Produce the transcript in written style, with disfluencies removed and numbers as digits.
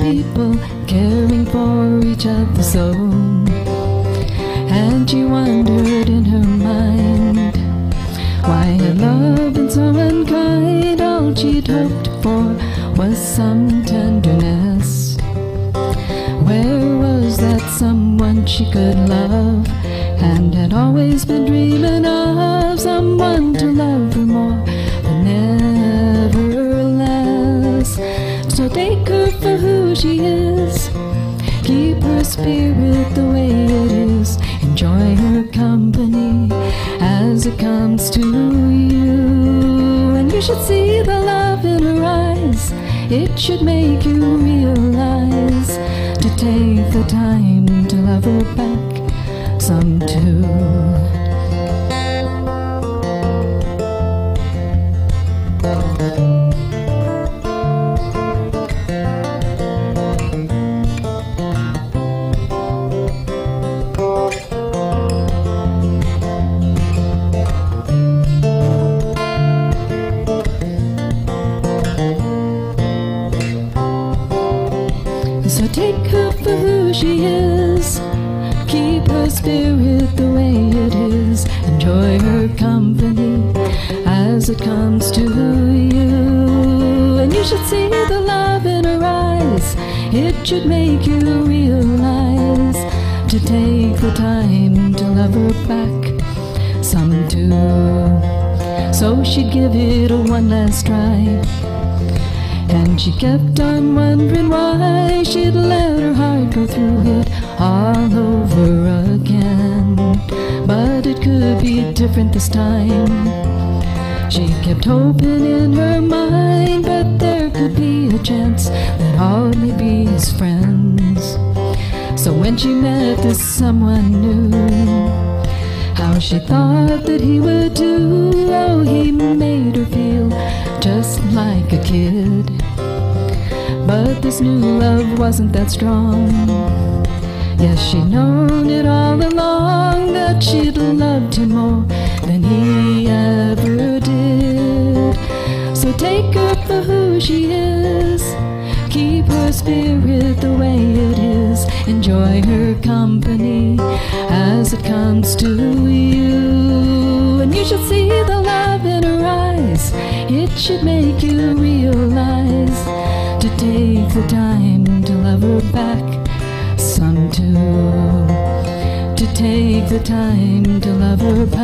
people caring for each other so. And she wondered in her mind why her love been so unkind. All she'd hoped for was some tenderness. Where was that someone she could love, and had always been dreaming of? Someone to love her more than ever less. So take her for who she is, keep her spirit the way it is, enjoy her company as it comes to you. And you should see the love in her eyes, it should make you realize to take the time to love her back some too. So take her for who she is, keep her spirit the way it is, enjoy her company as it comes to you. And you should see the love in her eyes, it should make you realize to take the time to love her back some too. So she'd give it a one last try, and she kept on wondering why she'd let her heart go through it all over again. But it could be different this time. She kept hoping in her mind, but there could be a chance that all may be his friends. So when she met this someone new, how she thought that he would do. Oh, he made her feel just like a kid. But this new love wasn't that strong. Yes, she'd known it all along, that she'd loved him more than he ever did. So take her for who she is, keep her spirit the way it is, enjoy her company as it comes to you. And you should see the love in her eyes, it should make you realize to take the time to love her back some too. To take the time to love her back.